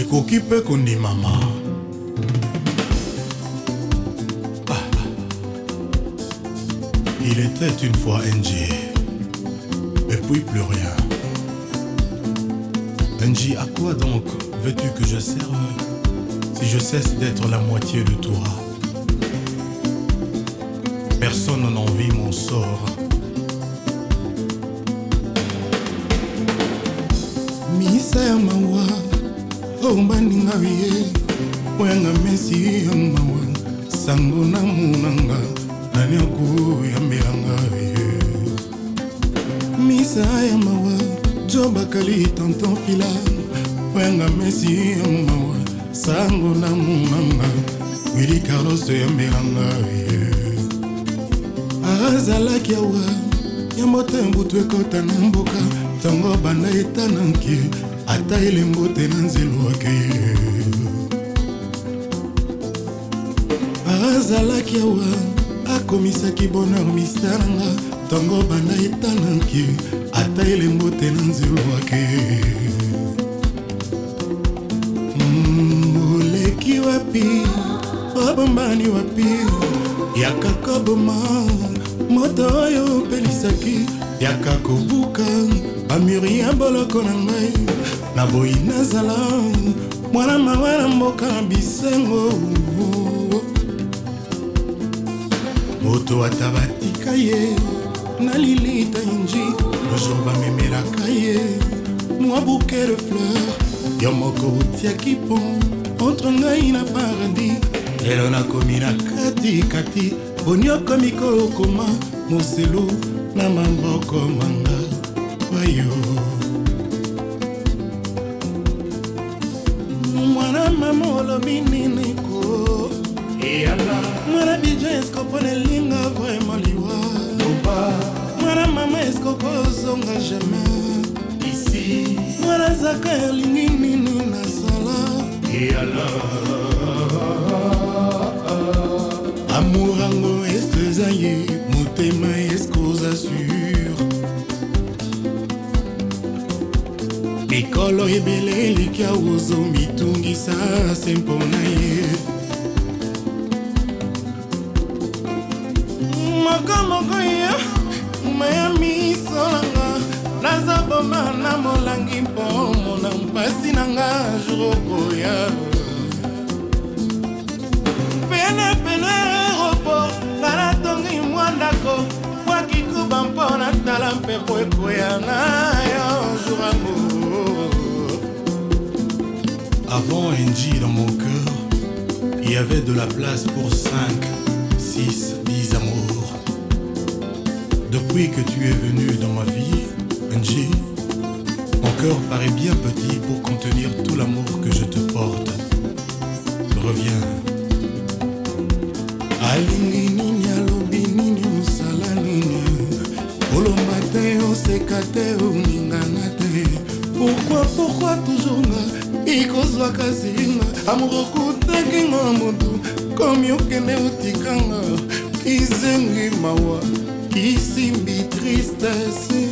ekoki pe kondimama. Il était une fois NG, et puis plus rien. NG, à quoi donc veux-tu que je serve si je cesse d'être la moitié de toi? Personne n'envie mon sort. Misa ya mawa, oh maninga wiye, oyanga mesi ya mawa, sango na munanga, nani aku ya mbelanga wiye. Misa ya mawa, joba kali tonton fila, oyanga mesi ya mawa, sango na munanga, Willy Carlos ya mbelanga wiye. Azalaki awa, ya motembu tuekota na mboka, tango banda etananki, ata elembo te na nzelo wake. Azalaki awa, akomisaki bonheur mistaranga, tango banda etananki, ata elembo te na nzelo wake. Oleki wapi, obombani wapi, yaka boma, moto oyo pelisaki, yaka kobuka, bamuri ya boloko na ngai, na boyi nazala, mwana mawa na mboka bisengo. Moto ata batika ye, na lilita inji, le jour bamemelaka ye, mwa bouquet de fleurs, yo moko utiaki pont, entre ngai na paradis, elo nakomi na kati, bonyoko mikolo koma, moselu na maboko manga, wayo. Mwana mama olobi nini ko, mwana bija esko pone linga vraiment liwa, mwana mama esko kozonga jamais ici, mwana zaka elingi nini na sala, amour ango estrezaye, motema eskoza sur. Mikolo ebele likia uzo mitungisa sempona ye. Moko ya, maya misolanga, naza boma na molangi mpo mona mpasi nanga juroko ya. Pene aéroport, ngana tongi mwandako, wakikuba mpona tala mpepo ekoya na yo jurango. Avant NG dans mon cœur, il y avait de la place pour 5, 6, 10 amours. Depuis que tu es venu dans ma vie, NG, mon cœur paraît bien petit pour contenir tout l'amour que je te porte. Reviens. Alingi nini alobi nini musala nini, olomba te oseka te oningana te. Pourquoi toujours nga ikozwa kasinga, amour okutaki nga motu komi okende otikanga, kizengi mawa kisimbi tristesse.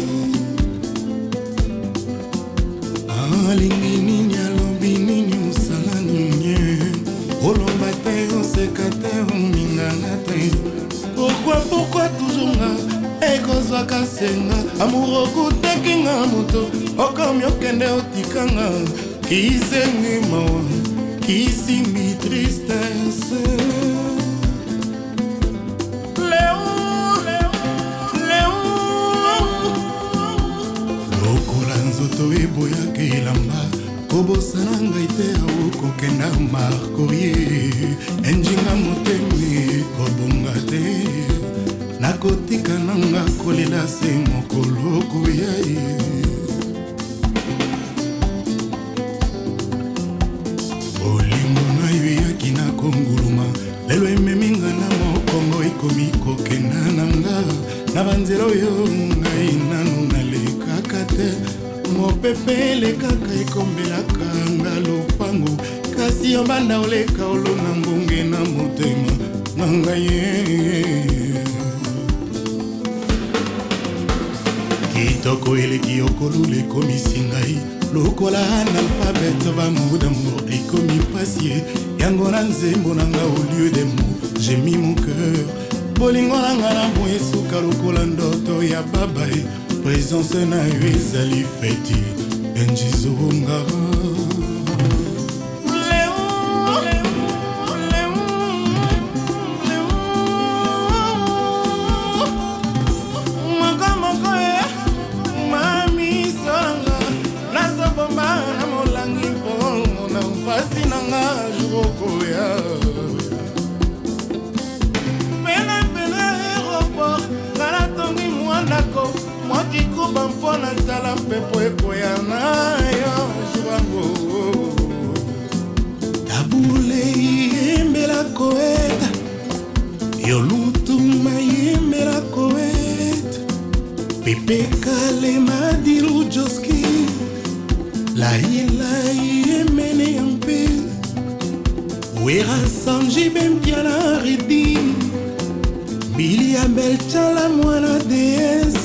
Alingi nini alobi nini musala nini, olomba te oseka te oningana te. Pourquoi toujours nga ekozwa kasenga, amour okutaki nga moto okomi okende otikanga, kizengi mawa kisimbi tristesse. Lokola nzoto eboyaka elamba, kobosana ngai te okokenda markorie, enjinga motemi kobonga te, nakotika nanga kolela se mokolo koya ye. Olingo na yo eyaki na konguluma, lelo ememinga na mokongo ekomi kokenda nanga, na banzela oyo ngai nanu nalekaka te, mopepe elekaka ekombelaka nga lopango, kasi yo banda oleka olona ngonge na motema na ngai ye. Kitoko eleki okolule komisi ngai, lokola analphabète bamots d'amour ekomi pasi yango na nzembo nanga au lieu des mots j'ai mis mon cœur bolingo nanga na mo esuka lokola ndoto ya babai présence na yo ezali feti enjizonga mpona tala mpepo ekoyana yo jubango tabule yembela koeta yo lutuma yembela koeta pepe kale madilu joski laila yemene yampe wera sanji bempiana redi bili ya belchala mwana dees